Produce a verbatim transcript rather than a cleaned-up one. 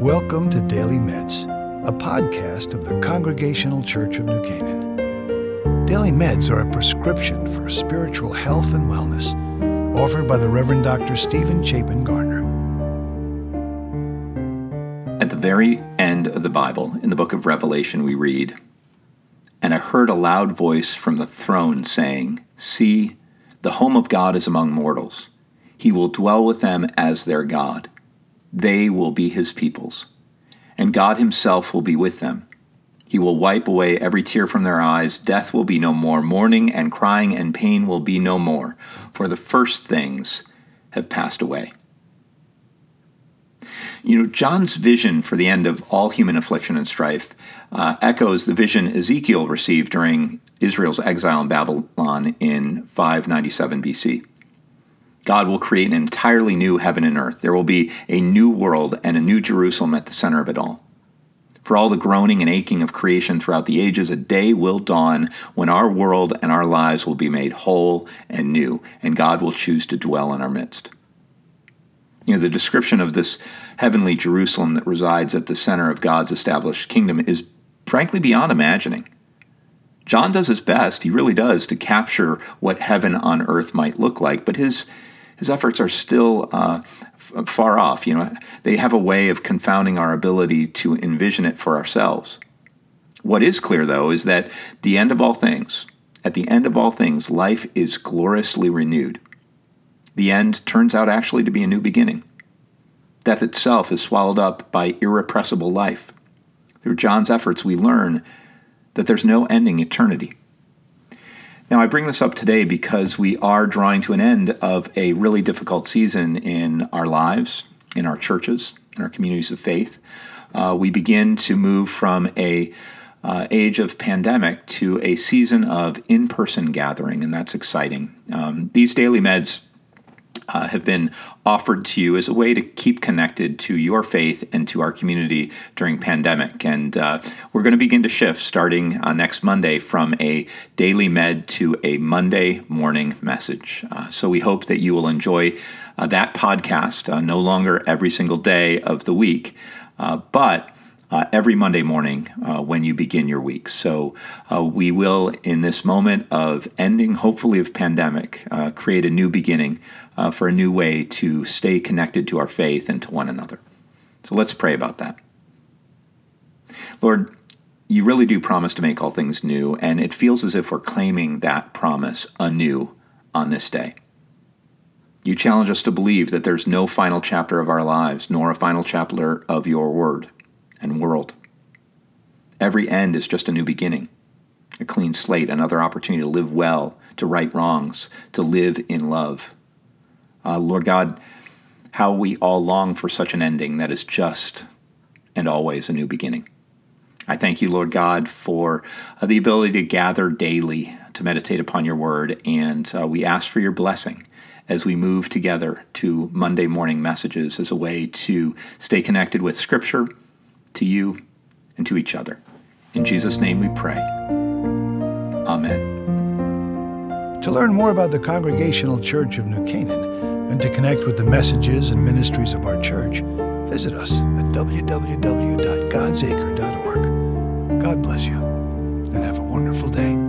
Welcome to Daily Meds, a podcast of the Congregational Church of New Canaan. Daily Meds are a prescription for spiritual health and wellness, offered by the Reverend Doctor Stephen Chapin Garner. At the very end of the Bible, in the book of Revelation, we read, "And I heard a loud voice from the throne saying, 'See, the home of God is among mortals. He will dwell with them as their God. They will be his peoples, and God himself will be with them. He will wipe away every tear from their eyes. Death will be no more. Mourning and crying and pain will be no more, for the first things have passed away.'" You know, John's vision for the end of all human affliction and strife uh, echoes the vision Ezekiel received during Israel's exile in Babylon in five ninety-seven B C. God will create an entirely new heaven and earth. There will be a new world and a new Jerusalem at the center of it all. For all the groaning and aching of creation throughout the ages, a day will dawn when our world and our lives will be made whole and new, and God will choose to dwell in our midst. You know, the description of this heavenly Jerusalem that resides at the center of God's established kingdom is frankly beyond imagining. John does his best, he really does, to capture what heaven on earth might look like, but his his efforts are still uh, f- far off. You know, they have a way of confounding our ability to envision it for ourselves. What is clear, though, is that the end of all things, at the end of all things, life is gloriously renewed. The end turns out actually to be a new beginning. Death itself is swallowed up by irrepressible life. Through John's efforts, we learn that there's no ending eternity. Now, I bring this up today because we are drawing to an end of a really difficult season in our lives, in our churches, in our communities of faith. Uh, we begin to move from a uh, age of pandemic to a season of in-person gathering, and that's exciting. Um, these daily meds Uh, have been offered to you as a way to keep connected to your faith and to our community during pandemic. And uh, we're going to begin to shift starting uh, next Monday from a daily med to a Monday morning message. Uh, so we hope that you will enjoy uh, that podcast, uh, no longer every single day of the week, uh, but Uh, every Monday morning uh, when you begin your week. So uh, we will, in this moment of ending, hopefully, of pandemic, uh, create a new beginning uh, for a new way to stay connected to our faith and to one another. So let's pray about that. Lord, you really do promise to make all things new, and it feels as if we're claiming that promise anew on this day. You challenge us to believe that there's no final chapter of our lives, nor a final chapter of your word and world. Every end is just a new beginning, a clean slate, another opportunity to live well, to right wrongs, to live in love. Uh, Lord God, how we all long for such an ending that is just and always a new beginning. I thank you, Lord God, for uh, the ability to gather daily to meditate upon your word, and uh, we ask for your blessing as we move together to Monday morning messages as a way to stay connected with Scripture, to you, and to each other. In Jesus' name we pray. Amen. To learn more about the Congregational Church of New Canaan and to connect with the messages and ministries of our church, visit us at w w w dot gods acre dot org. God bless you, and have a wonderful day.